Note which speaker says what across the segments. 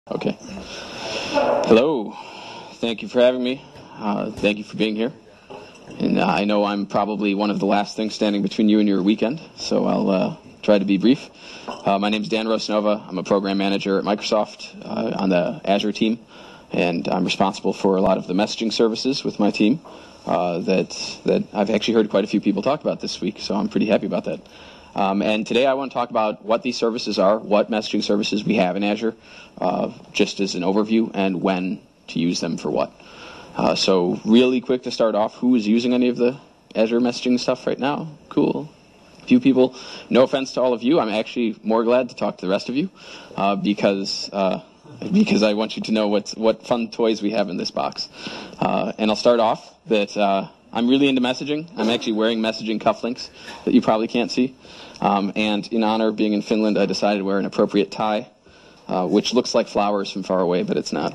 Speaker 1: Okay. Hello. Thank you for having me. Thank you for being here. And I know I'm probably one of the last things standing between you and your weekend, so I'll try to be brief. My name is Dan Rosanova. I'm a program manager at Microsoft on the Azure team, and I'm responsible for a lot of the messaging services with my team that I've actually heard quite a few people talk about this week, so I'm pretty happy about that. And today I want to talk about what these services are, what messaging services we have in Azure, just as an overview, and when to use them for what. So really quick to start off, who is using any of the Azure messaging stuff right now? Cool. A few people. No offense to all of you. I'm actually more glad to talk to the rest of you because I want you to know what fun toys we have in this box. And I'll start off that I'm really into messaging. I'm actually wearing messaging cufflinks that you probably can't see. And in honor of being in Finland, I decided to wear an appropriate tie, which looks like flowers from far away, but it's not.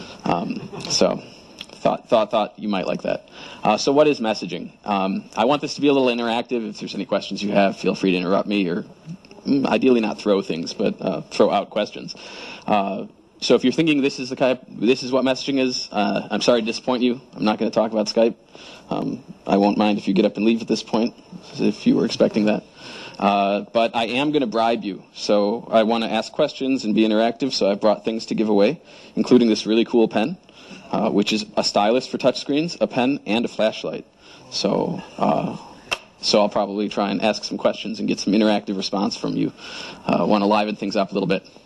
Speaker 1: So thought you might like that. So what is messaging? I want this to be a little interactive. If there's any questions you have, feel free to interrupt me, or ideally not throw things, but throw out questions. So if you're thinking this is what messaging is, I'm sorry to disappoint you. I'm not going to talk about Skype. I won't mind if you get up and leave at this point, if you were expecting that. But I am going to bribe you, so I want to ask questions and be interactive, so I brought things to give away, including this really cool pen, which is a stylus for touchscreens, a pen, and a flashlight. So I'll probably try and ask some questions and get some interactive response from you. Want to liven things up a little bit.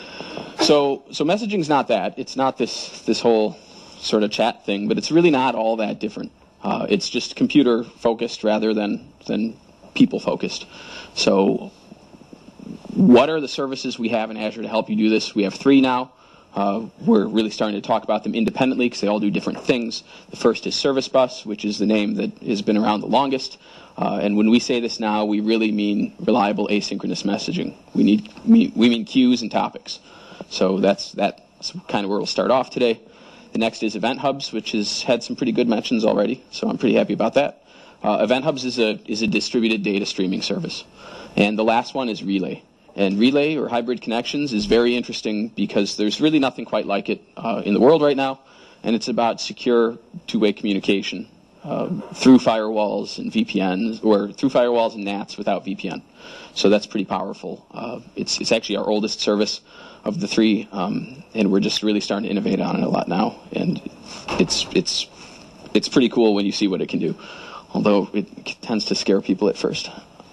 Speaker 1: So messaging's not that. It's not this whole sort of chat thing, but it's really not all that different. It's just computer-focused rather than people-focused. So what are the services we have in Azure to help you do this? We have 3 now. We're really starting to talk about them independently because they all do different things. The first is Service Bus, which is the name that has been around the longest. And when we say this now, we really mean reliable asynchronous messaging. We mean queues and topics. So that's kind of where we'll start off today. The next is Event Hubs, which has had some pretty good mentions already, so I'm pretty happy about that. Event Hubs is a distributed data streaming service. And the last one is Relay. And Relay, or hybrid connections, is very interesting because there's really nothing quite like it in the world right now, and it's about secure two-way communication through firewalls and VPNs, or through firewalls and NATs without VPN. So that's pretty powerful. It's actually our oldest service of the 3, and we're just really starting to innovate on it a lot now. And it's pretty cool when you see what it can do, although it tends to scare people at first.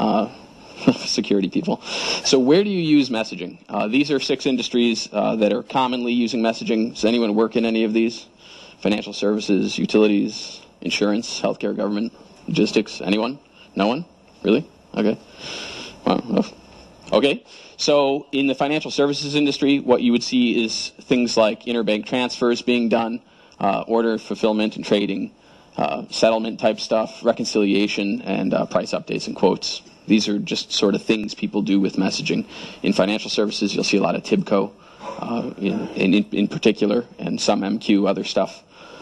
Speaker 1: Security people. So where do you use messaging? These are 6 industries that are commonly using messaging. Does anyone work in any of these? Financial services, utilities, insurance, healthcare, government, logistics. Anyone? No one? Really? Okay. Well, okay. So in the financial services industry, what you would see is things like interbank transfers being done, order fulfillment and trading, settlement type stuff, reconciliation, and price updates and quotes. These are just sort of things people do with messaging. In financial services, you'll see a lot of TIBCO in particular, and some MQ, other stuff.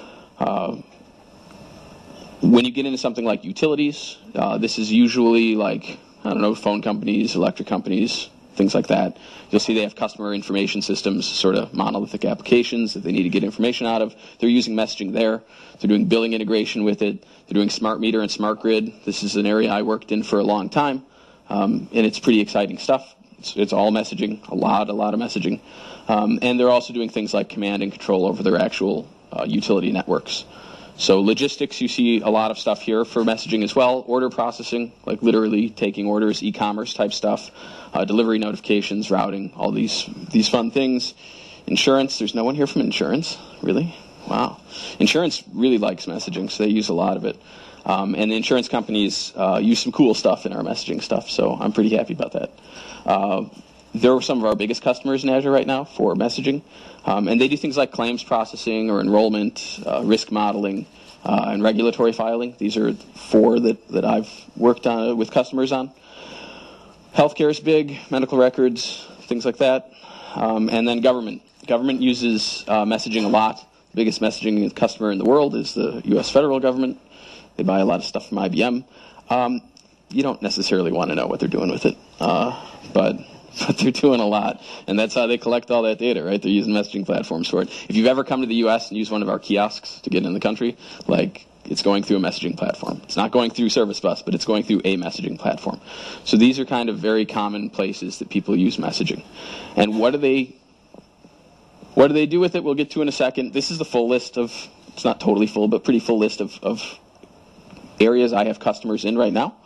Speaker 1: When you get into something like utilities, this is usually like, phone companies, electric companies, things like that. You'll see they have customer information systems, sort of monolithic applications that they need to get information out of. They're using messaging there. They're doing billing integration with it. They're doing smart meter and smart grid. This is an area I worked in for a long time, and it's pretty exciting stuff. It's all messaging, a lot of messaging. And they're also doing things like command and control over their actual utility networks. So logistics, you see a lot of stuff here for messaging as well. Order processing, like literally taking orders, e-commerce type stuff, delivery notifications, routing, all these fun things. Insurance, there's no one here from insurance, really? Wow. Insurance really likes messaging, so they use a lot of it. And the insurance companies use some cool stuff in our messaging stuff, so I'm pretty happy about that. They're some of our biggest customers in Azure right now for messaging. And they do things like claims processing or enrollment, risk modeling, and regulatory filing. These are 4 that I've worked on with customers on. Healthcare is big, medical records, things like that. And then government. Government uses messaging a lot. The biggest messaging customer in the world is the U.S. federal government. They buy a lot of stuff from IBM. You don't necessarily want to know what they're doing with it, but but they're doing a lot. And that's how they collect all that data, right? They're using messaging platforms for it. If you've ever come to the U.S. and used one of our kiosks to get in the country, like, it's going through a messaging platform. It's not going through Service Bus, but it's going through a messaging platform. So these are kind of very common places that people use messaging. And what do they do with it? We'll get to in a second. This is the full list of, it's not totally full, but pretty full list of areas I have customers in right now.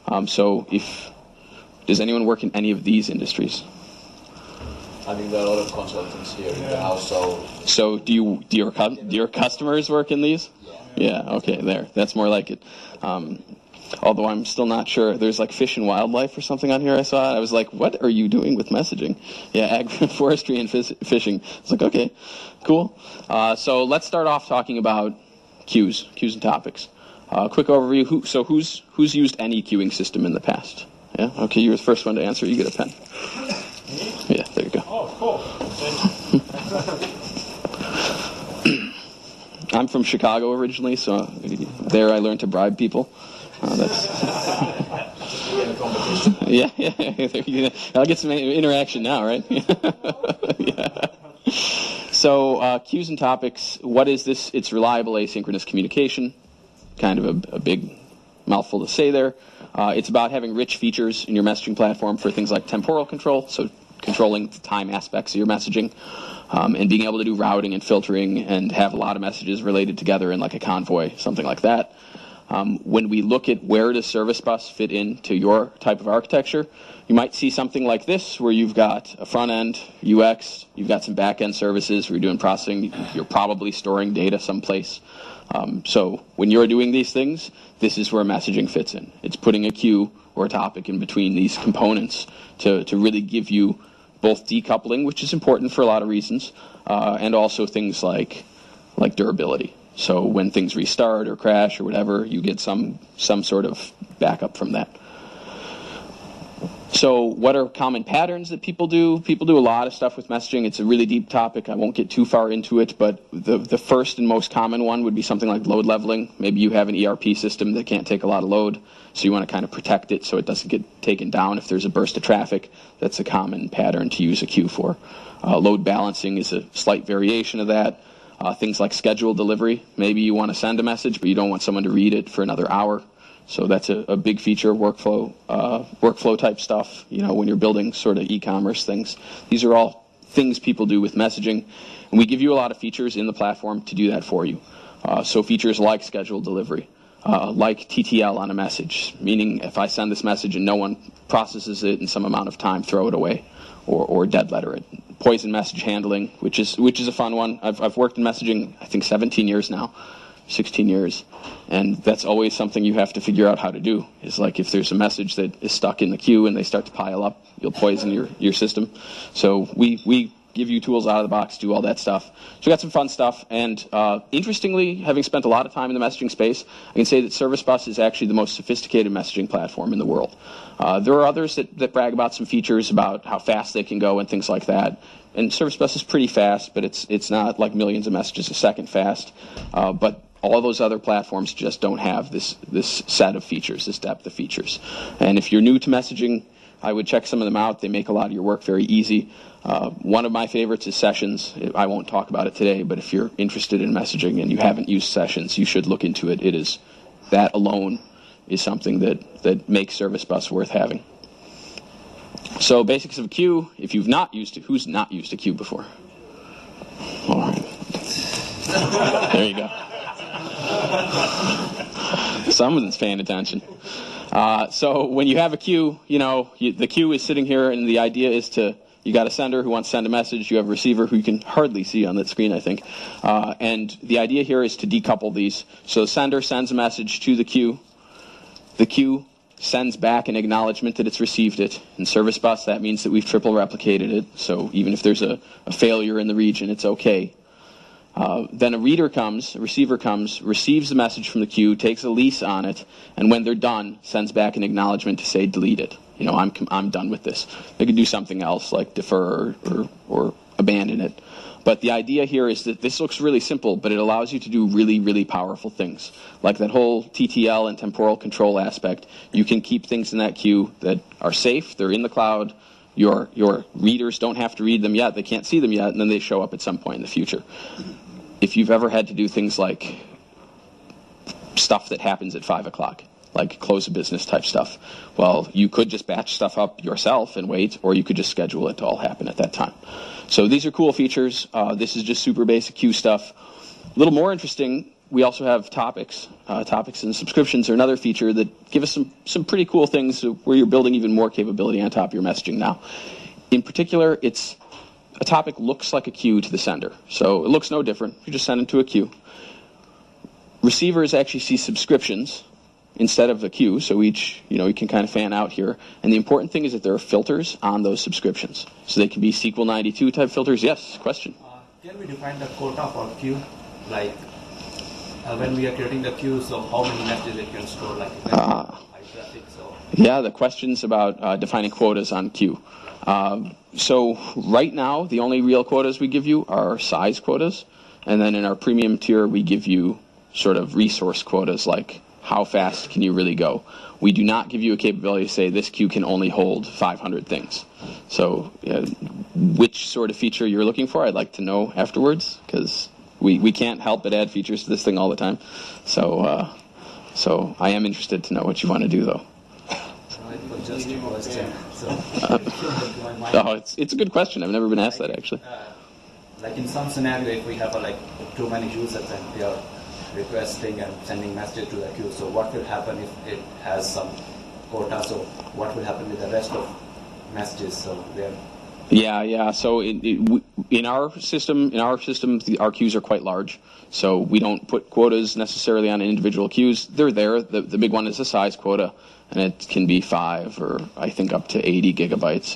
Speaker 1: Does anyone work in any of these industries?
Speaker 2: I think there are a lot of consultants here in the house,
Speaker 1: So do your customers work in these? Yeah, okay, there. That's more like it. Although I'm still not sure. There's like fish and wildlife or something on here I saw. I was like, what are you doing with messaging? Yeah, forestry and fishing. It's like, okay, cool. So let's start off talking about queues and topics. Quick overview. Who's used any queuing system in the past? Yeah, okay, you're the first one to answer. You get a pen. Yeah, there you go.
Speaker 3: Oh, cool.
Speaker 1: I'm from Chicago originally, so there I learned to bribe people. Yeah. I'll get some interaction now, right? Yeah. So queues and topics. What is this? It's reliable asynchronous communication. Kind of a big mouthful to say there. It's about having rich features in your messaging platform for things like temporal control, so controlling the time aspects of your messaging, and being able to do routing and filtering and have a lot of messages related together in like a convoy, something like that. When we look at where does Service Bus fit into your type of architecture, you might see something like this, where you've got a front end, UX, you've got some back end services where you're doing processing, you're probably storing data someplace. So when you're doing these things, this is where messaging fits in. It's putting a queue or a topic in between these components to really give you both decoupling, which is important for a lot of reasons, and also things like durability. So when things restart or crash or whatever, you get some sort of backup from that. So what are common patterns that people do? People do a lot of stuff with messaging. It's a really deep topic. I won't get too far into it, but the first and most common one would be something like load leveling. Maybe you have an ERP system that can't take a lot of load, so you want to kind of protect it so it doesn't get taken down if there's a burst of traffic. That's a common pattern to use a queue for. Load balancing is a slight variation of that. Things like scheduled delivery. Maybe you want to send a message, but you don't want someone to read it for another hour. So that's a big feature of workflow type stuff, when you're building sort of e-commerce things. These are all things people do with messaging. And we give you a lot of features in the platform to do that for you. So features like scheduled delivery, like TTL on a message, meaning if I send this message and no one processes it in some amount of time, throw it away or dead letter it. Poison message handling, which is a fun one. I've worked in messaging, I think 17 years now. 16 years, and that's always something you have to figure out how to do. Is like if there's a message that is stuck in the queue and they start to pile up, you'll poison your system. So we give you tools out of the box to do all that stuff. So we got some fun stuff, and interestingly, having spent a lot of time in the messaging space, I can say that Service Bus is actually the most sophisticated messaging platform in the world. There are others that brag about some features about how fast they can go and things like that. And Service Bus is pretty fast, but it's not like millions of messages a second fast. But all those other platforms just don't have this set of features, this depth of features. And if you're new to messaging, I would check some of them out. They make a lot of your work very easy. One of my favorites is Sessions. I won't talk about it today, but if you're interested in messaging and you haven't used Sessions, you should look into it. That alone is something that makes Service Bus worth having. So basics of a queue, if you've not used it, who's not used a queue before? All right. There you go. Someone's paying attention. So when you have a queue, the queue is sitting here, and the idea is you got a sender who wants to send a message. You have a receiver who you can hardly see on that screen, I think. And the idea here is to decouple these. So the sender sends a message to the queue. The queue sends back an acknowledgement that it's received it. In Service Bus, that means that we've triple replicated it. So even if there's a failure in the region, it's okay. Then a receiver comes, receives the message from the queue, takes a lease on it, and when they're done, sends back an acknowledgement to say delete it. I'm done with this. They could do something else like defer or abandon it. But the idea here is that this looks really simple, but it allows you to do really, really powerful things. Like that whole TTL and temporal control aspect. You can keep things in that queue that are safe, they're in the cloud, Your readers don't have to read them yet. They can't see them yet, and then they show up at some point in the future. If you've ever had to do things like stuff that happens at 5 o'clock, like close of business type stuff, well, you could just batch stuff up yourself and wait, or you could just schedule it to all happen at that time. So these are cool features. This is just super basic queue stuff. A little more interesting, we also have topics. Topics and subscriptions are another feature that give us some pretty cool things where you're building even more capability on top of your messaging now. In particular, a topic looks like a queue to the sender. So it looks no different. You just send it to a queue. Receivers actually see subscriptions instead of the queue, so each, you can kind of fan out here. And the important thing is that there are filters on those subscriptions. So they can be SQL 92 type filters. Yes, question?
Speaker 3: Can we define the quota for queue? Like when we are creating the queue, so how many messages it can store, like high traffic, so.
Speaker 1: Yeah, the question's about defining quotas on queue. So right now, the only real quotas we give you are size quotas. And then in our premium tier, we give you sort of resource quotas, like how fast can you really go. We do not give you a capability to say this queue can only hold 500 things. So which sort of feature you're looking for, I'd like to know afterwards, because we can't help but add features to this thing all the time. So I am interested to know what you want to do, though.
Speaker 3: Just a question.
Speaker 1: It's a good question. I've never been asked that, actually.
Speaker 3: Like in some scenario, if we have too many users and they are requesting and sending messages to the queue, so what will happen if it has some quota? So what will happen with the rest of messages? So they're
Speaker 1: Yeah. So in our system, our queues are quite large. So we don't put quotas necessarily on individual queues. They're there. The big one is a size quota, and it can be 5 or I think up to 80 gigabytes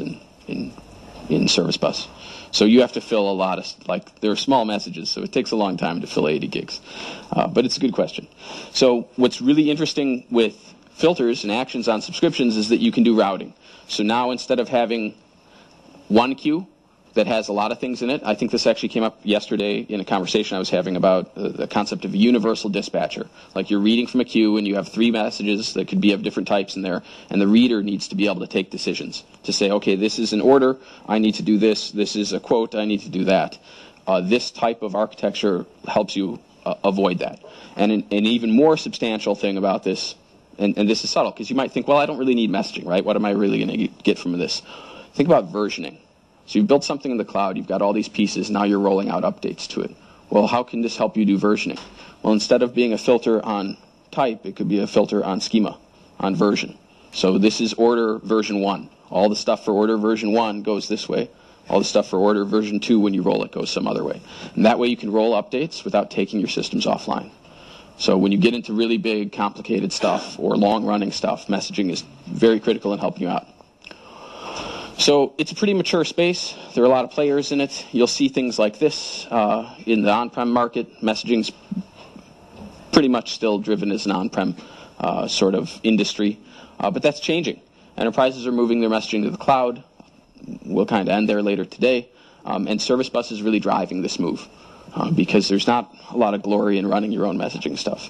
Speaker 1: in Service Bus. So you have to fill a lot of, they're small messages, so it takes a long time to fill 80 gigs. But it's a good question. So what's really interesting with filters and actions on subscriptions is that you can do routing. So now instead of having one queue that has a lot of things in it, I think this actually came up yesterday in a conversation I was having about the concept of a universal dispatcher. Like you're reading from a queue and you have 3 messages that could be of different types in there, and the reader needs to be able to take decisions to say, okay, this is an order, I need to do this. This is a quote, I need to do that. This type of architecture helps you avoid that. And an even more substantial thing about this, and this is subtle, because you might think, well, I don't really need messaging, right? What am I really going to get from this? Think about versioning. So you've built something in the cloud, you've got all these pieces, now you're rolling out updates to it. Well, how can this help you do versioning? Well, instead of being a filter on type, it could be a filter on schema, on version. So this is order version 1. All the stuff for order version 1 goes this way. All the stuff for order version 2, when you roll it, goes some other way. And that way you can roll updates without taking your systems offline. So when you get into really big, complicated stuff or long-running stuff, messaging is very critical in helping you out. So it's a pretty mature space. There are a lot of players in it. You'll see things like this in the on-prem market. Messaging's pretty much still driven as an on-prem sort of industry. But that's changing. Enterprises are moving their messaging to the cloud. We'll kind of end there later today. And Service Bus is really driving this move because there's not a lot of glory in running your own messaging stuff.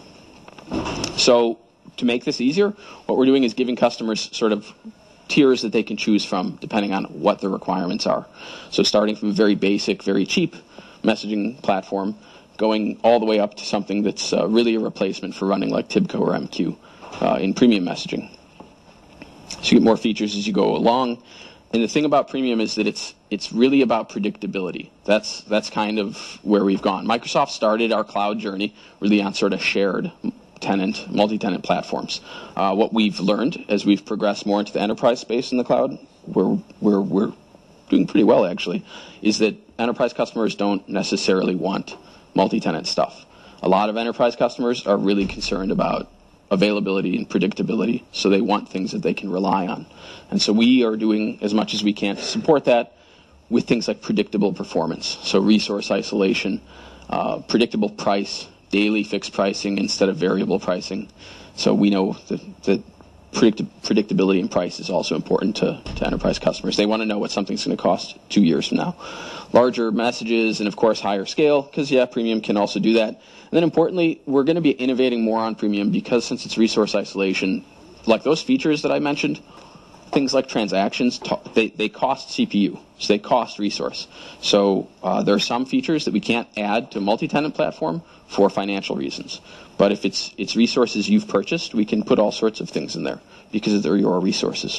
Speaker 1: So to make this easier, what we're doing is giving customers sort of tiers that they can choose from depending on what their requirements are. So starting from a very basic, very cheap messaging platform, going all the way up to something that's really a replacement for running like Tibco or MQ in premium messaging. So you get more features as you go along. And the thing about premium is that it's really about predictability. That's kind of where we've gone. Microsoft started our cloud journey really on sort of shared multi-tenant platforms. What we've learned as we've progressed more into the enterprise space in the cloud, where we're doing pretty well actually, is that enterprise customers don't necessarily want multi-tenant stuff. A lot of enterprise customers are really concerned about availability and predictability, so they want things that they can rely on. And so we are doing as much as we can to support that with things like predictable performance, so resource isolation, predictable price, daily fixed pricing instead of variable pricing. So we know that predictability in price is also important to enterprise customers. They want to know what something's going to cost 2 years from now. Larger messages and, of course, higher scale, because, premium can also do that. And then, importantly, we're going to be innovating more on premium because since it's resource isolation, like those features that I mentioned, things like transactions, they cost CPU, so they cost resource. So there are some features that we can't add to a multi-tenant platform for financial reasons. But if it's resources you've purchased, we can put all sorts of things in there because they're your resources.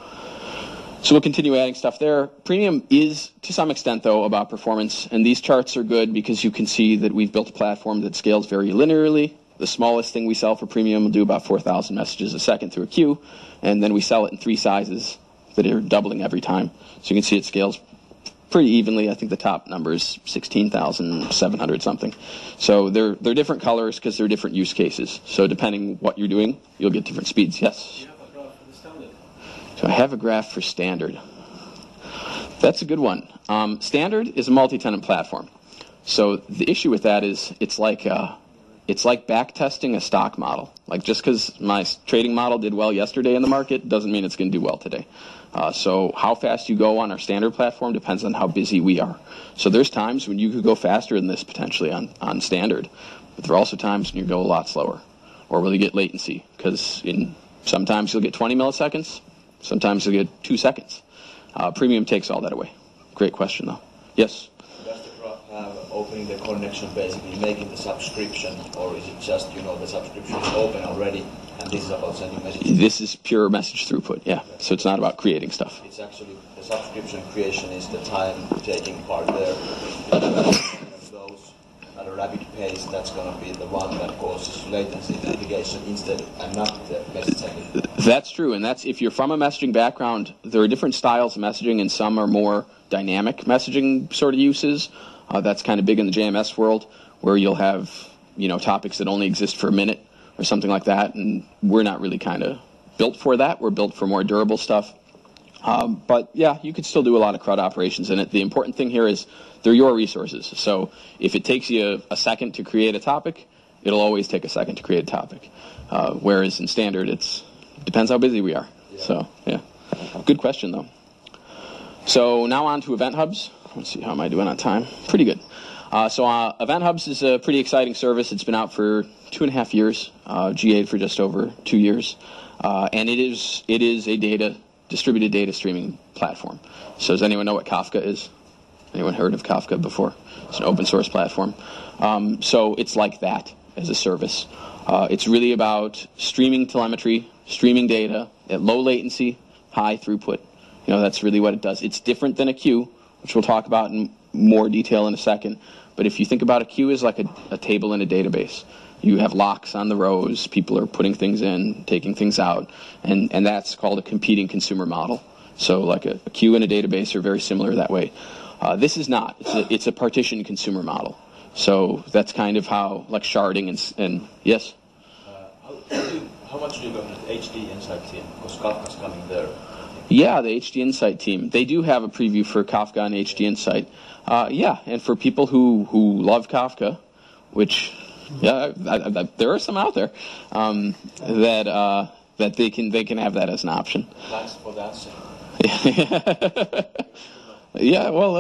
Speaker 1: So we'll continue adding stuff there. Premium is, to some extent, though, about performance. And these charts are good because you can see that we've built a platform that scales very linearly. The smallest thing we sell for Premium will do about 4,000 messages a second through a queue. And then we sell it in 3 sizes that are doubling every time. So you can see it scales pretty evenly. I think the top number is 16,700 something. So they're different colors because they're different use cases. So depending what you're doing, you'll get different speeds. Yes? So I have a graph for standard. That's a good one. Standard is a multi-tenant platform. So the issue with that is it's like back testing a stock model. Like just because my trading model did well yesterday in the market doesn't mean it's going to do well today. So how fast you go on our standard platform depends on how busy we are. So there's times when you could go faster than this potentially on standard, but there are also times when you go a lot slower, or will you get latency? Because sometimes you'll get 20 milliseconds. Sometimes you'll get 2 seconds. Premium takes all that away. Great question, though. Yes?
Speaker 2: Does the graph have opening the connection, basically making the subscription, or is it just, the subscription is open already, and this is about sending messages? This
Speaker 1: is pure message throughput, yeah. So it's not about creating stuff.
Speaker 2: It's actually, the subscription creation is the time-taking part there. Those at a rapid pace, that's going to be the one that causes latency in the application instead, and not the message sending.
Speaker 1: That's true, and that's if you're from a messaging background, there are different styles of messaging, and some are more dynamic messaging sort of uses. That's kind of big in the JMS world, where you'll have topics that only exist for a minute or something like that, and we're not really kind of built for that. We're built for more durable stuff. But yeah, you could still do a lot of CRUD operations in it. The important thing here is they're your resources. So if it takes you a second to create a topic, it'll always take a second to create a topic. Whereas in standard, it depends how busy we are. Yeah. So yeah, good question though. So now on to Event Hubs. Let's see, how am I doing on time? Pretty good. So Event Hubs is a pretty exciting service. It's been out for 2.5 years, GA'd for just over 2 years, and it is a distributed data streaming platform. So does anyone know what Kafka is? Anyone heard of Kafka before? It's an open source platform. So it's like that as a service. It's really about streaming telemetry, streaming data at low latency, high throughput. That's really what it does. It's different than a queue, which we'll talk about in more detail in a second. But if you think about a queue as like a table in a database, you have locks on the rows, people are putting things in, taking things out, and that's called a competing consumer model. So like a queue and a database are very similar that way. This is not. It's a partitioned consumer model. So that's kind of how, like sharding and yes?
Speaker 2: How much do you go with the HD Insight team? Because Kafka's coming there.
Speaker 1: Yeah, the HD Insight team. They do have a preview for Kafka and HD Insight. Yeah, and for people who love Kafka, which, yeah, there are some out there, that they can have that as an option.
Speaker 2: Thanks for that.
Speaker 1: Yeah, well,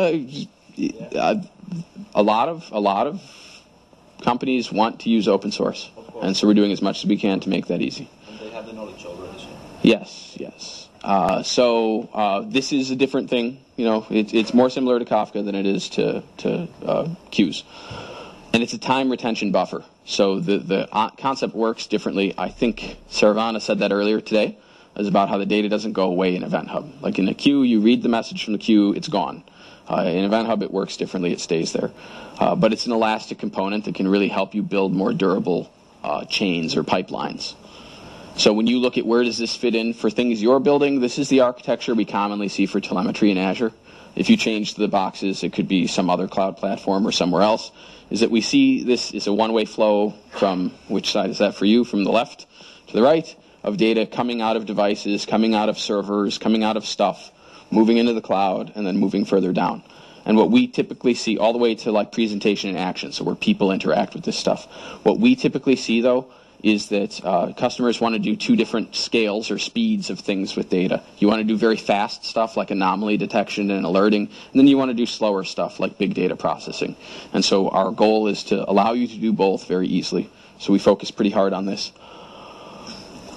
Speaker 1: a lot of companies want to use open source, and so we're doing as much as we can to make that easy.
Speaker 2: And they have the knowledge already. So.
Speaker 1: Yes. So this is a different thing. It's more similar to Kafka than it is to queues, and it's a time retention buffer. So the concept works differently. I think Saravana said that earlier today. Is about how the data doesn't go away in Event Hub. Like in a queue, you read the message from the queue, it's gone. In Event Hub, it works differently. It stays there. But it's an elastic component that can really help you build more durable chains or pipelines. So when you look at where does this fit in for things you're building, this is the architecture we commonly see for telemetry in Azure. If you change the boxes, it could be some other cloud platform or somewhere else, is that we see this is a one-way flow from, which side is that for you, from the left to the right, of data coming out of devices, coming out of servers, coming out of stuff, moving into the cloud, and then moving further down. And what we typically see all the way to like presentation and action, so where people interact with this stuff. What we typically see, though, is that customers want to do 2 different scales or speeds of things with data. You want to do very fast stuff like anomaly detection and alerting, and then you want to do slower stuff like big data processing. And so our goal is to allow you to do both very easily. So we focus pretty hard on this.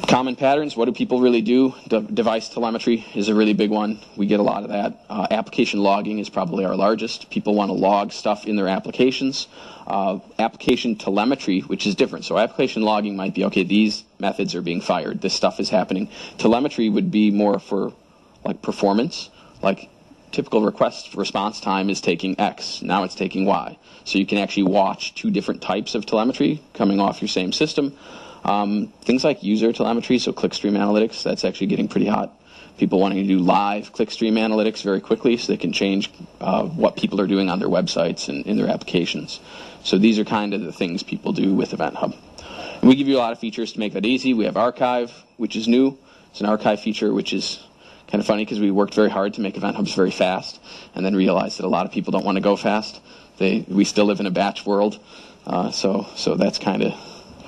Speaker 1: Common patterns, what do people really do? Device telemetry is a really big one. We get a lot of that. Application logging is probably our largest. People want to log stuff in their applications. Application telemetry, which is different. So application logging might be, okay, these methods are being fired. This stuff is happening. Telemetry would be more for like performance. Like typical request response time is taking X. Now it's taking Y. So you can actually watch two different types of telemetry coming off your same system. Things like user telemetry, so clickstream analytics, that's actually getting pretty hot. People wanting to do live clickstream analytics very quickly so they can change what people are doing on their websites and in their applications. So these are kind of the things people do with Event Hub. And we give you a lot of features to make that easy. We have Archive, which is new. It's an archive feature, which is kind of funny because we worked very hard to make Event Hubs very fast and then realized that a lot of people don't want to go fast. We still live in a batch world. So that's kind of...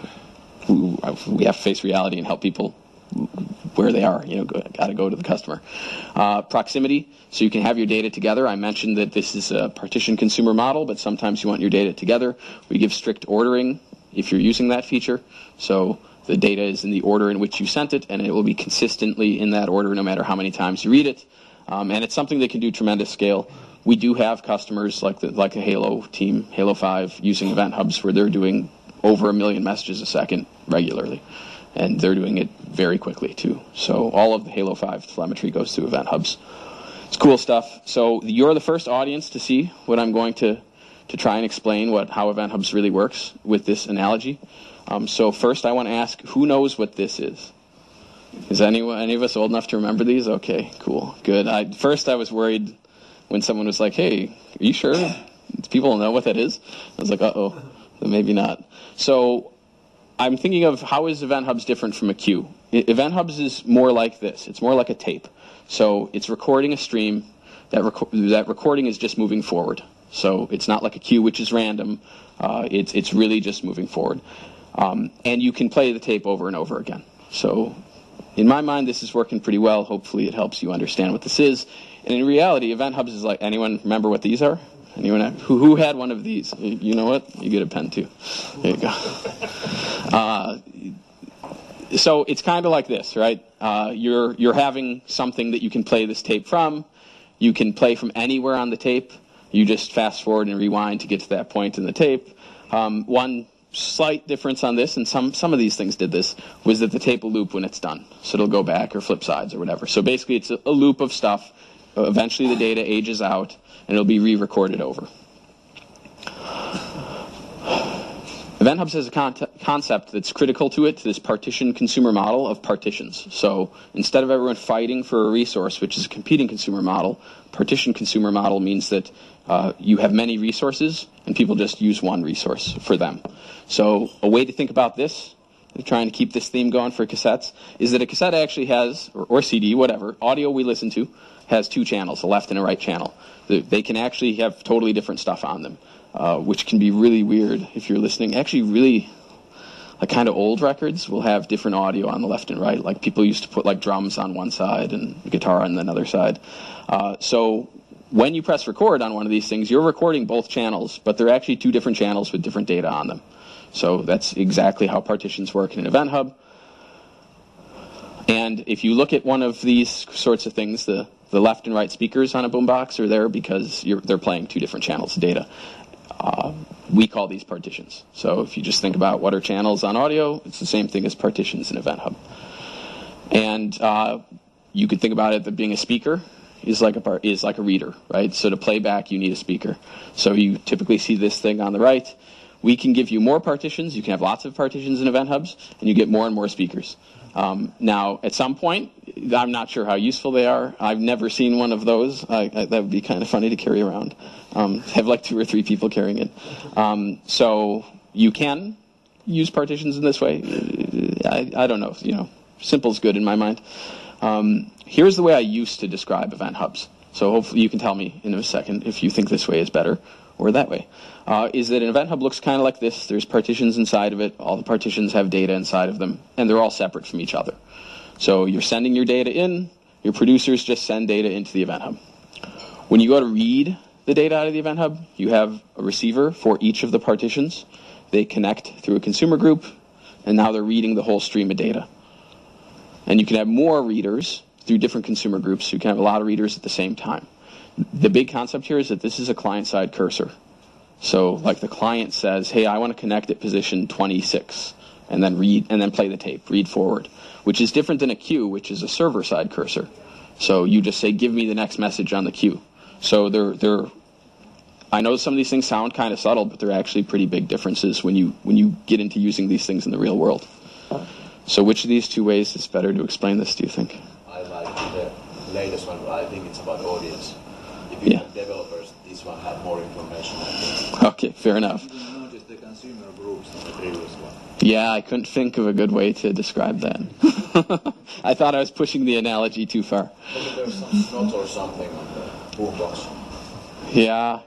Speaker 1: we have to face reality and help people where they are. Got to go to the customer. Proximity, so you can have your data together. I mentioned that this is a partition consumer model, but sometimes you want your data together. We give strict ordering if you're using that feature. So the data is in the order in which you sent it, and it will be consistently in that order no matter how many times you read it. And it's something that can do tremendous scale. We do have customers like the Halo team, Halo 5, using Event Hubs where they're doing over 1 million messages a second regularly. And they're doing it very quickly, too. So all of the Halo 5 telemetry goes through Event Hubs. It's cool stuff. So you're the first audience to see what I'm going to try and explain how Event Hubs really works with this analogy. So first I want to ask, who knows what this is? Is any of us old enough to remember these? Okay, cool, good. First I was worried when someone was like, hey, are you sure? People know what that is? I was like, uh-oh, maybe not. So I'm thinking of how is Event Hubs different from a queue. Event Hubs is more like this. It's more like a tape. So it's recording a stream. That recording is just moving forward. So it's not like a queue, which is random. It's really just moving forward. And you can play the tape over and over again. So in my mind, this is working pretty well. Hopefully it helps you understand what this is. And in reality, Event Hubs is like, anyone remember what these are? Anyone who had one of these? You know what? You get a pen too. There you go. So it's kind of like this, right? You're having something that you can play this tape from. You can play from anywhere on the tape. You just fast forward and rewind to get to that point in the tape. One slight difference on this, and some of these things did this, was that the tape will loop when it's done. So it'll go back or flip sides or whatever. So basically it's a loop of stuff. Eventually the data ages out and it'll be re-recorded over. Event Hubs has a concept that's critical to it, to this partition consumer model of partitions. So instead of everyone fighting for a resource, which is a competing consumer model, partition consumer model means that you have many resources and people just use one resource for them. So a way to think about this, trying to keep this theme going for cassettes, is that a cassette actually has, or CD, whatever, audio we listen to, has two channels, a left and a right channel. They can actually have totally different stuff on them, which can be really weird if you're listening. Actually, really, like kind of old records will have different audio on the left and right. Like people used to put like drums on one side and guitar on another side. So when you press record on one of these things, you're recording both channels, but they're actually two different channels with different data on them. So that's exactly how partitions work in an Event Hub. And if you look at one of these sorts of things, the left and right speakers on a boombox are there because they're playing two different channels of data. We call these partitions. So if you just think about what are channels on audio, it's the same thing as partitions in Event Hub. And you could think about it that being a speaker is like a reader, right? So to play back, you need a speaker. So you typically see this thing on the right. We can give you more partitions. You can have lots of partitions in Event Hubs, and you get more and more speakers. Now, at some point, I'm not sure how useful they are. I've never seen one of those. That would be kind of funny to carry around. Have like 2 or 3 people carrying it. So you can use partitions in this way. I don't know. Simple is good in my mind. Here's the way I used to describe Event Hubs. So hopefully you can tell me in a second if you think this way is better or that way. Is that an Event Hub looks kind of like this. There's partitions inside of it. All the partitions have data inside of them, and they're all separate from each other. So you're sending your data in. Your producers just send data into the Event Hub. When you go to read the data out of the Event Hub, you have a receiver for each of the partitions. They connect through a consumer group, and now they're reading the whole stream of data. And you can have more readers through different consumer groups. So you can have a lot of readers at the same time. The big concept here is that this is a client-side cursor. So like the client says, hey, I want to connect at position 26, and then read, and then play the tape, read forward, which is different than a queue, which is a server-side cursor. So you just say, give me the next message on the queue. So I know some of these things sound kind of subtle, but they're actually pretty big differences when you get into using these things in the real world. So which of these two ways is better to explain this, do you think?
Speaker 2: I like the latest one. I think it's about audience. If you have developers, this one had more information, I think.
Speaker 1: Okay, fair enough.
Speaker 4: You didn't notice the consumer groups in the previous one.
Speaker 1: Yeah, I couldn't think of a good way to describe that. I thought I was pushing the analogy too far.
Speaker 2: Maybe there's some snot or something on the boombox.
Speaker 1: Yeah.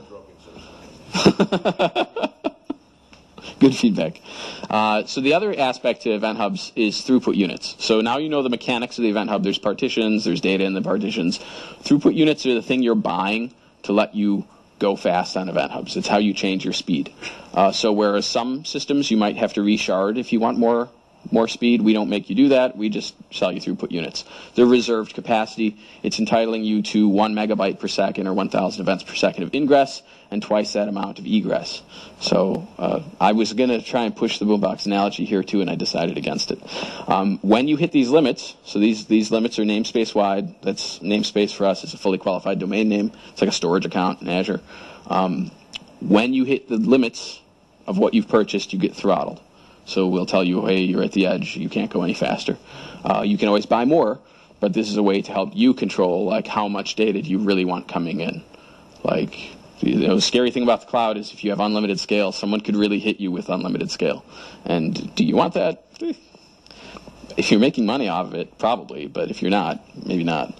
Speaker 1: Good feedback. So the other aspect to Event Hubs is throughput units. So now you know the mechanics of the Event Hub. There's partitions, there's data in the partitions. Throughput units are the thing you're buying to let you go fast on Event Hubs. It's how you change your speed. So whereas some systems you might have to reshard if you want more speed, we don't make you do that. We just sell you throughput units. They're reserved capacity. It's entitling you to 1 megabyte per second or 1,000 events per second of ingress and twice that amount of egress. So I was going to try and push the boombox analogy here too, and I decided against it. When you hit these limits, so these limits are namespace wide. That's namespace for us. It's a fully qualified domain name. It's like a storage account in Azure. When you hit the limits of what you've purchased, you get throttled. So we'll tell you, hey, you're at the edge. You can't go any faster. You can always buy more, but this is a way to help you control like how much data do you really want coming in. Like, the scary thing about the cloud is if you have unlimited scale, someone could really hit you with unlimited scale. And do you want that? If you're making money off of it, probably. But if you're not, maybe not.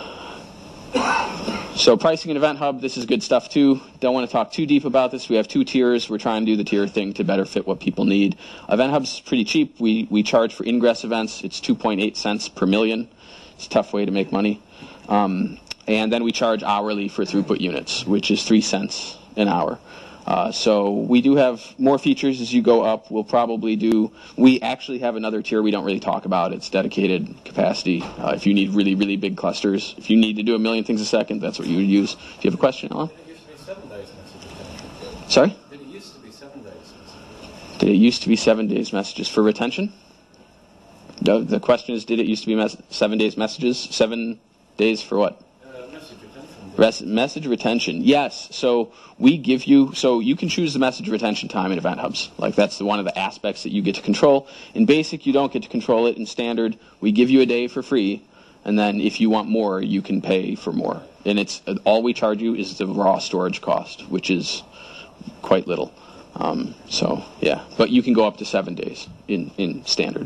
Speaker 1: So pricing an Event Hub, this is good stuff too. Don't want to talk too deep about this. We have 2 tiers. We're trying to do the tier thing to better fit what people need. Event Hub's pretty cheap. We charge for ingress events. It's 2.8 cents per million. It's a tough way to make money. And then we charge hourly for throughput units, which is 3 cents an hour. So we do have more features as you go up. We actually have another tier we don't really talk about. It's dedicated capacity. If you need really, really big clusters, if you need to do 1 million things a second, that's what you would use. Do you have a question, Alan?
Speaker 4: Did it used to be 7 days messages?
Speaker 1: Sorry?
Speaker 4: Did it used to be 7 days messages?
Speaker 1: Did it used to be 7 days messages for retention? No, the question is, did it used to be 7 days messages? 7 days for what? Message retention, yes. So we give you, so you can choose the message retention time in Event Hubs. Like that's one of the aspects that you get to control. In Basic, you don't get to control it. In Standard, we give you a day for free, and then if you want more, you can pay for more. And it's all we charge you is the raw storage cost, which is quite little. So yeah, but you can go up to 7 days in Standard.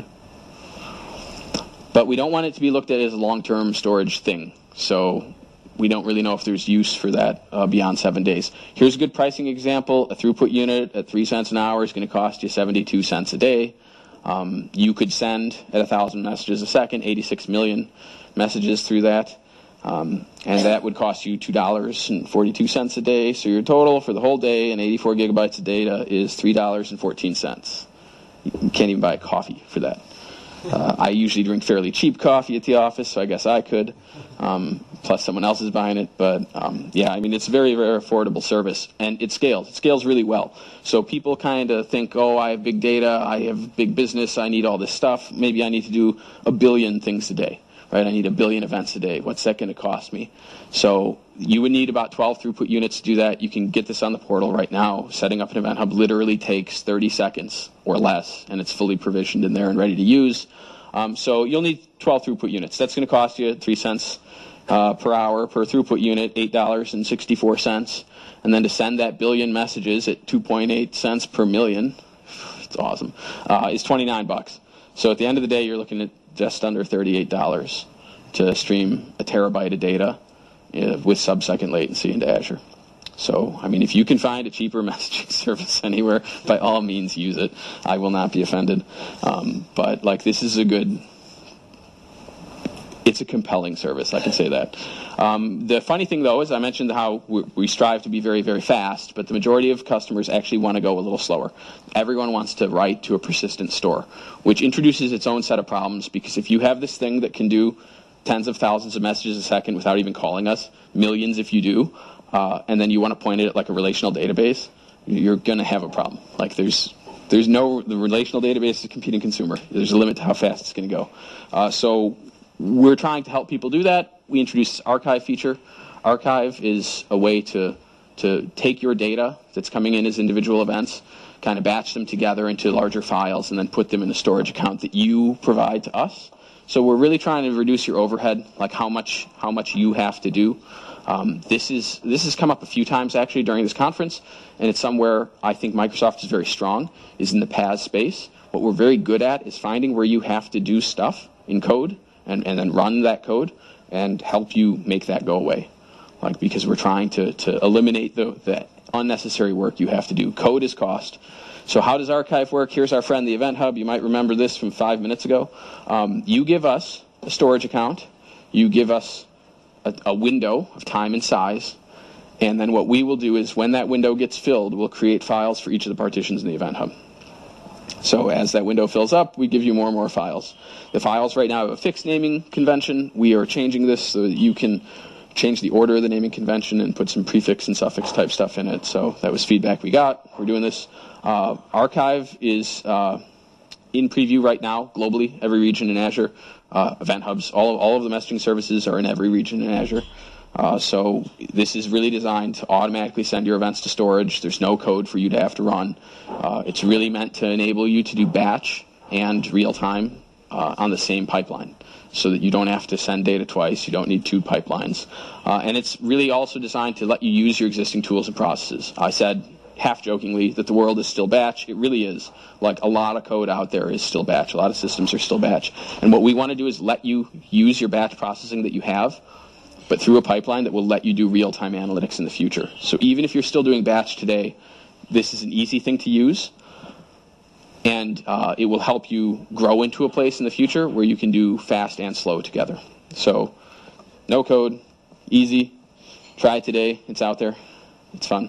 Speaker 1: But we don't want it to be looked at as a long-term storage thing. So we don't really know if there's use for that beyond 7 days. Here's a good pricing example. A throughput unit at 3 cents an hour is going to cost you 72 cents a day. You could send at 1,000 messages a second, 86 million messages through that. And that would cost you $2.42 a day. So your total for the whole day and 84 gigabytes of data is $3.14. You can't even buy a coffee for that. I usually drink fairly cheap coffee at the office, so I guess I could. Plus someone else is buying it. But yeah, I mean, it's a very, very affordable service. And it scales. It scales really well. So people kind of think, oh, I have big data, I have big business, I need all this stuff. Maybe I need to do 1 billion things a day. Right? I need 1 billion events a day. What's that going to cost me? So you would need about 12 throughput units to do that. You can get this on the portal right now. Setting up an Event Hub literally takes 30 seconds or less, and it's fully provisioned in there and ready to use. So you'll need 12 throughput units. That's going to cost you 3 cents per hour per throughput unit, $8.64. And then to send that billion messages at 2.8 cents per million, it's awesome, is $29. So at the end of the day, you're looking at just under $38 to stream a terabyte of data with sub-second latency into Azure. So, I mean, if you can find a cheaper messaging service anywhere, by all means use it. I will not be offended. But, like, this is a good It's a compelling service, I can say that. The funny thing, though, is I mentioned how we strive to be very, very fast, but the majority of customers actually want to go a little slower. Everyone wants to write to a persistent store, which introduces its own set of problems, because if you have this thing that can do tens of thousands of messages a second without even calling us, millions if you do, and then you want to point it at like a relational database, you're going to have a problem. Like the relational database is a competing consumer. There's a limit to how fast it's going to go. So we're trying to help people do that. We introduced this archive feature. Archive is a way to take your data that's coming in as individual events, kind of batch them together into larger files, and then put them in a storage account that you provide to us. So we're really trying to reduce your overhead, like how much you have to do. This has come up a few times actually during this conference, and it's somewhere I think Microsoft is very strong, is in the PaaS space. What we're very good at is finding where you have to do stuff in code and then run that code and help you make that go away. Like, because we're trying to eliminate the unnecessary work you have to do. Code is cost. So how does Archive work? Here's our friend, the Event Hub. You might remember this from 5 minutes ago. You give us a storage account. You give us a window of time and size. And then what we will do is when that window gets filled, we'll create files for each of the partitions in the Event Hub. So as that window fills up, we give you more and more files. The files right now have a fixed naming convention. We are changing this so that you can change the order of the naming convention and put some prefix and suffix type stuff in it. So that was feedback we got. We're doing this. Archive is in preview right now globally, every region in Azure. Event Hubs, all of the messaging services are in every region in Azure. So this is really designed to automatically send your events to storage. There's no code for you to have to run. It's really meant to enable you to do batch and real-time on the same pipeline so that you don't have to send data twice. You don't need two pipelines. And it's really also designed to let you use your existing tools and processes. I said half-jokingly that the world is still batch. It really is. Like, a lot of code out there is still batch. A lot of systems are still batch. And what we want to do is let you use your batch processing that you have, but through a pipeline that will let you do real-time analytics in the future. So even if you're still doing batch today, this is an easy thing to use, and it will help you grow into a place in the future where you can do fast and slow together. So no code, easy. Try it today. It's out there. It's fun.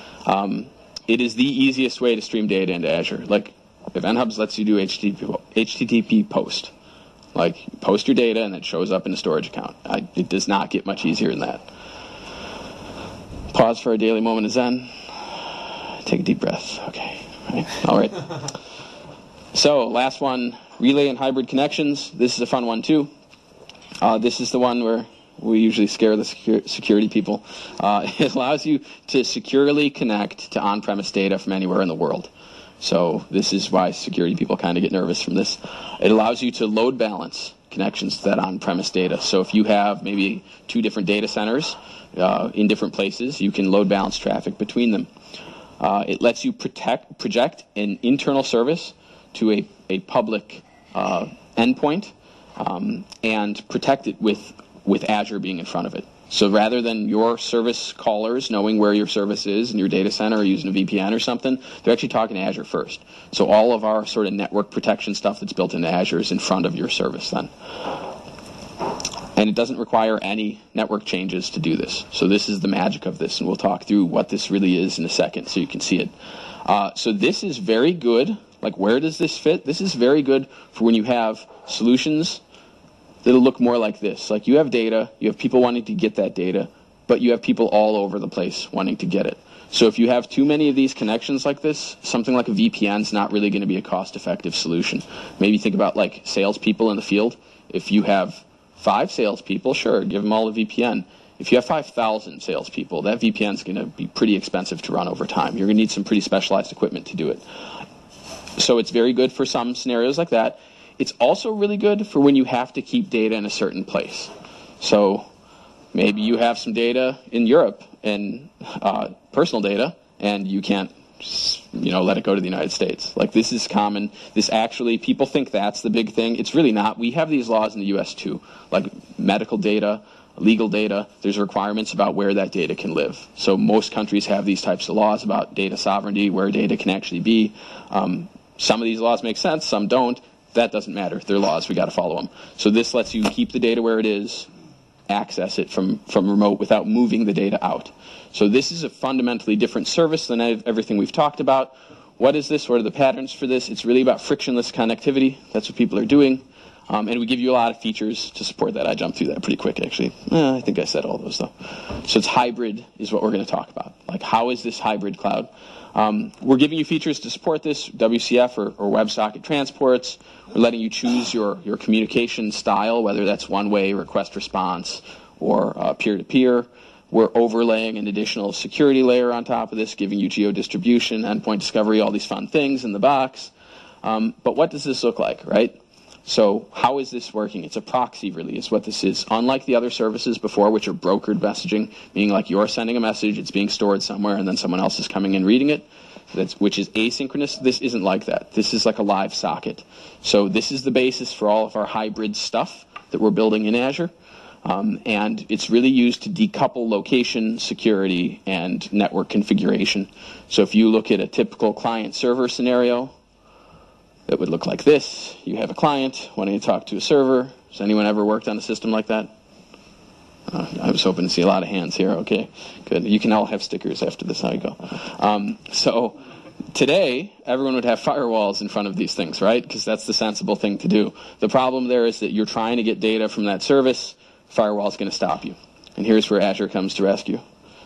Speaker 1: It is the easiest way to stream data into Azure. Like, Event Hubs lets you do HTTP post. Like, post your data and it shows up in a storage account. It does not get much easier than that. Pause for a daily moment of Zen. Take a deep breath. Okay. All right. So, last one, relay and hybrid connections. This is a fun one, too. This is the one where we usually scare the security people. It allows you to securely connect to on-premise data from anywhere in the world. So this is why security people kind of get nervous from this. It allows you to load balance connections to that on-premise data. So if you have maybe 2 different data centers in different places, you can load balance traffic between them. It lets you project an internal service to a public endpoint and protect it with Azure being in front of it. So rather than your service callers knowing where your service is in your data center or using a VPN or something, they're actually talking to Azure first. So all of our sort of network protection stuff that's built into Azure is in front of your service then. And it doesn't require any network changes to do this. So this is the magic of this, and we'll talk through what this really is in a second so you can see it. So this is very good. Like, where does this fit? This is very good for when you have solutions that'll look more like this. Like, you have data, you have people wanting to get that data, but you have people all over the place wanting to get it. So if you have too many of these connections like this, something like a VPN is not really going to be a cost-effective solution. Maybe think about, like, salespeople in the field. If you have 5 salespeople, sure, give them all a VPN. If you have 5,000 salespeople, that VPN is going to be pretty expensive to run over time. You're going to need some pretty specialized equipment to do it. So it's very good for some scenarios like that. It's also really good for when you have to keep data in a certain place. So maybe you have some data in Europe, and personal data, and you can't, let it go to the United States. Like, this is common. This actually, people think that's the big thing. It's really not. We have these laws in the U.S. too, like medical data, legal data. There's requirements about where that data can live. So most countries have these types of laws about data sovereignty, where data can actually be. Some of these laws make sense, some don't. that doesn't matter. They're laws. We got to follow them. So this lets you keep the data where it is, access it from remote without moving the data out. So this is a fundamentally different service than everything we've talked about. What is this? What are the patterns for this? It's really about frictionless connectivity. That's what people are doing. And we give you a lot of features to support that. I jumped through that pretty quick, actually. I think I said all those, though. So it's hybrid is what we're going to talk about. Like, how is this hybrid cloud? We're giving you features to support this, WCF or WebSocket transports. We're letting you choose your communication style, whether that's one-way, request response, or peer-to-peer. We're overlaying an additional security layer on top of this, giving you geo-distribution, endpoint discovery, all these fun things in the box. But what does this look like, right? So how is this working? It's a proxy, really, is what this is. Unlike the other services before, which are brokered messaging, meaning like you're sending a message, it's being stored somewhere, and then someone else is coming and reading it, which is asynchronous. This isn't like that. This is like a live socket. So this is the basis for all of our hybrid stuff that we're building in Azure. And it's really used to decouple location, security, and network configuration. So if you look at a typical client-server scenario, it would look like this. You have a client wanting to talk to a server. Has anyone ever worked on a system like that? I was hoping to see a lot of hands here. Okay, good. You can all have stickers after this. How you go? So today, everyone would have firewalls in front of these things, right? Because that's the sensible thing to do. The problem there is that you're trying to get data from that service. Firewall is going to stop you. And here's where Azure comes to rescue.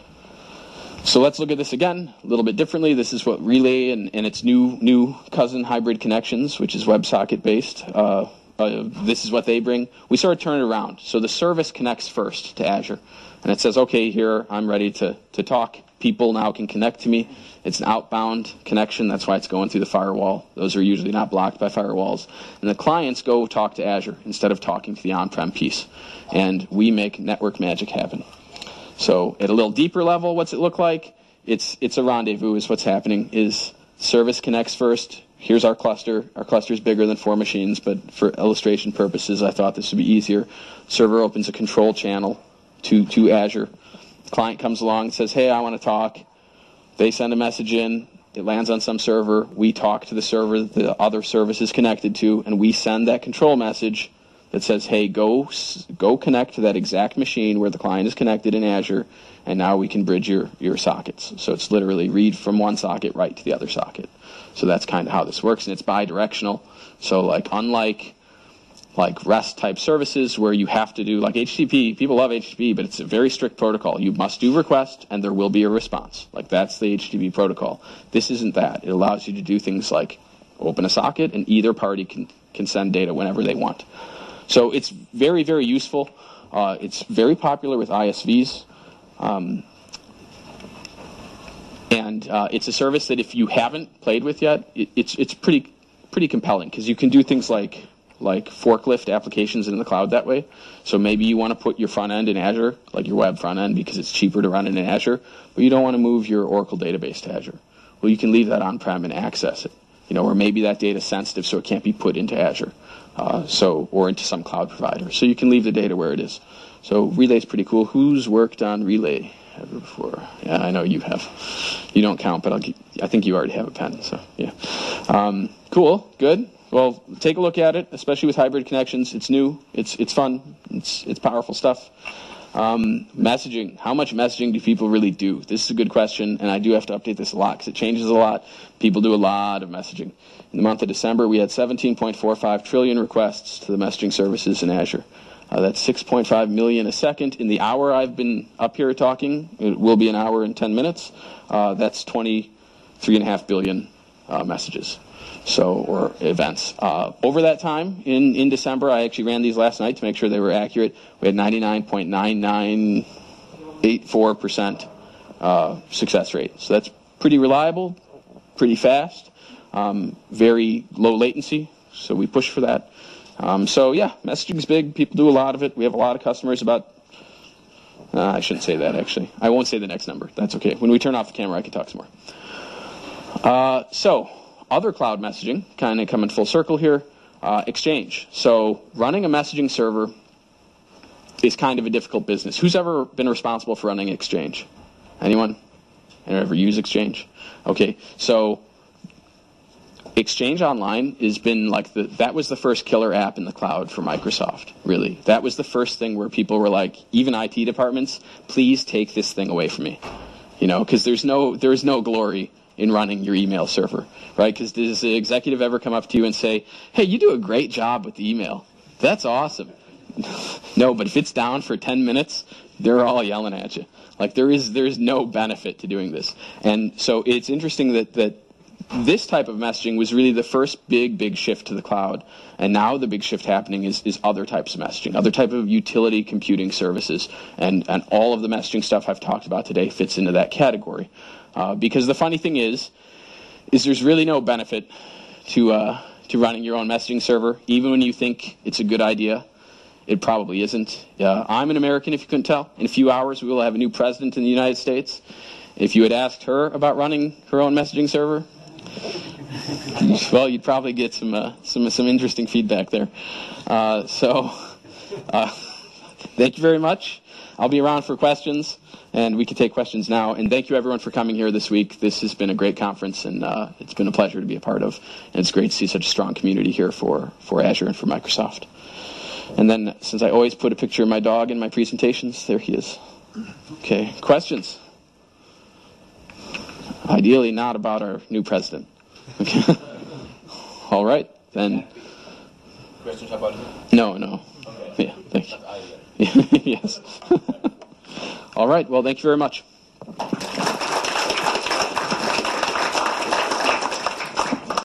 Speaker 1: So let's look at this again a little bit differently. This is what Relay and its new cousin hybrid connections, which is WebSocket based. This is what they bring. We sort of turn it around. So the service connects first to Azure. And it says, okay, here, I'm ready to talk. People now can connect to me. It's an outbound connection. That's why it's going through the firewall. Those are usually not blocked by firewalls. And the clients go talk to Azure instead of talking to the on-prem piece. And we make network magic happen. So at a little deeper level, what's it look like? It's a rendezvous is what's happening. Is service connects first. Here's our cluster. Our cluster is bigger than 4 machines, but for illustration purposes, I thought this would be easier. Server opens a control channel to Azure. Client comes along and says, hey, I want to talk. They send a message in. It lands on some server. We talk to the server the other service is connected to, and we send that control message that says, hey, go connect to that exact machine where the client is connected in Azure, and now we can bridge your sockets. So it's literally read from one socket right to the other socket. So that's kind of how this works, and it's bi-directional. So like unlike REST type services where you have to do, like HTTP, people love HTTP, but it's a very strict protocol. You must do request, and there will be a response. Like that's the HTTP protocol. This isn't that. It allows you to do things like open a socket, and either party can send data whenever they want. So it's very, very useful. It's very popular with ISVs. And it's a service that if you haven't played with yet, it's pretty compelling because you can do things like forklift applications in the cloud that way. So maybe you want to put your front end in Azure, like your web front end, because it's cheaper to run it in Azure, but you don't want to move your Oracle database to Azure. Well, you can leave that on-prem and access it. Or maybe that data is sensitive, so it can't be put into Azure. Or into some cloud provider. So you can leave the data where it is. So Relay is pretty cool. Who's worked on Relay ever before? Yeah, I know you have. You don't count, but I think you already have a pen. So yeah, cool, good. Well, take a look at it, especially with hybrid connections. It's new. It's fun. It's powerful stuff. Messaging. How much messaging do people really do? This is a good question, and I do have to update this a lot because it changes a lot. People do a lot of messaging. In the month of December, we had 17.45 trillion requests to the messaging services in Azure. That's 6.5 million a second. In the hour I've been up here talking, it will be an hour and 10 minutes. That's 23.5 billion messages. Or events. Over that time, in December, I actually ran these last night to make sure they were accurate. We had 99.9984% success rate. So that's pretty reliable, pretty fast, very low latency. So we push for that. Messaging's big. People do a lot of it. We have a lot of customers I shouldn't say that, actually. I won't say the next number. That's okay. When we turn off the camera, I can talk some more. Other cloud messaging, kind of coming full circle here, Exchange. So running a messaging server is kind of a difficult business. Who's ever been responsible for running Exchange? Anyone? Anyone ever use Exchange? Okay, so Exchange Online has been like that was the first killer app in the cloud for Microsoft, really. That was the first thing where people were like, even IT departments, please take this thing away from me. Because there's no glory in running your email server, right? Because does the executive ever come up to you and say, hey, you do a great job with the email. That's awesome. No, but if it's down for 10 minutes, they're all yelling at you. Like there's no benefit to doing this. And so it's interesting that this type of messaging was really the first big shift to the cloud. And now the big shift happening is other types of messaging, other type of utility computing services. And all of the messaging stuff I've talked about today fits into that category. Because the funny thing is there's really no benefit to running your own messaging server, even when you think it's a good idea. It probably isn't. I'm an American, if you couldn't tell. In a few hours, we will have a new president in the United States. If you had asked her about running her own messaging server, well, you'd probably get some interesting feedback there. Thank you very much. I'll be around for questions, and we can take questions now. And thank you, everyone, for coming here this week. This has been a great conference, and it's been a pleasure to be a part of. And it's great to see such a strong community here for Azure and for Microsoft. And then, since I always put a picture of my dog in my presentations, there he is. Okay, questions? Ideally not about our new president. Okay. All right, then.
Speaker 2: Questions about him?
Speaker 1: No.
Speaker 2: Okay.
Speaker 1: Yeah, thank you. Yes. All right, well, thank you very much.